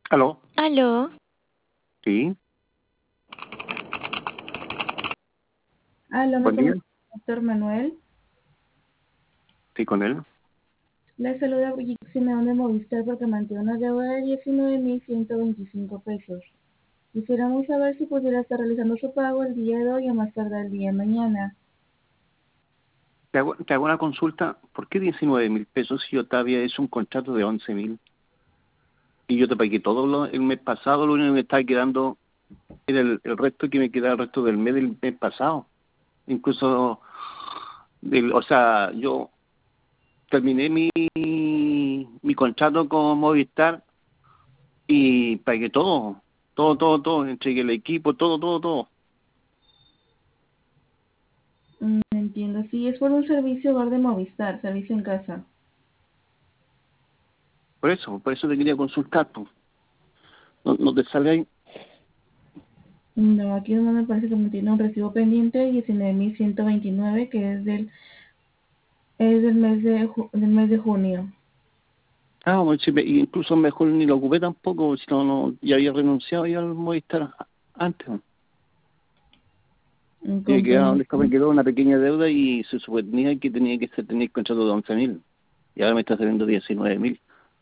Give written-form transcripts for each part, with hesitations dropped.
Aló, Aló, sí, Aló, me buen día, comunico con el doctor Manuel. sí, con él. Le saluda Brigitte Simeón de Movistar porque mantiene una deuda de 19.125 pesos. Quisiéramos saber si pudiera estar realizando su pago el día de hoy o más tardar el día de mañana. Te hago una consulta, ¿por qué 19.000 pesos si yo te había hecho un contrato de 11.000? Y yo te pagué el mes pasado, lo único que me estaba quedando era el resto que me quedaba el resto del mes pasado. Incluso, o sea, yo terminé mi contrato con Movistar y pagué todo, entregué el equipo, todo. Entiendo, sí, es por un servicio hogar de Movistar, servicio en casa. Por eso te quería consultar, pues. No te sale ahí. No, aquí no me parece que me tiene un recibo pendiente de 19.129 que es del mes de junio. Ah, bueno, sí, incluso mejor ni lo ocupé tampoco, si no, ya había renunciado ya al Movistar antes. ¿No? Comprendo. Me quedó una pequeña deuda y se suponía que tenía el contrato de 11.000 y ahora me está saliendo 19.000.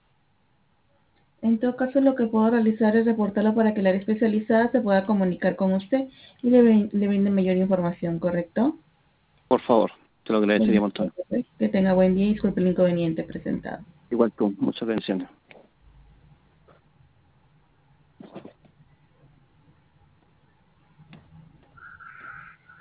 En todo caso, lo que puedo realizar es reportarlo para que el área especializada se pueda comunicar con usted y le brinde mayor información, ¿correcto? Por favor, te lo Bueno, agradecería un montón. que tenga buen día y disculpe el inconveniente presentado. Igual tú, muchas bendiciones.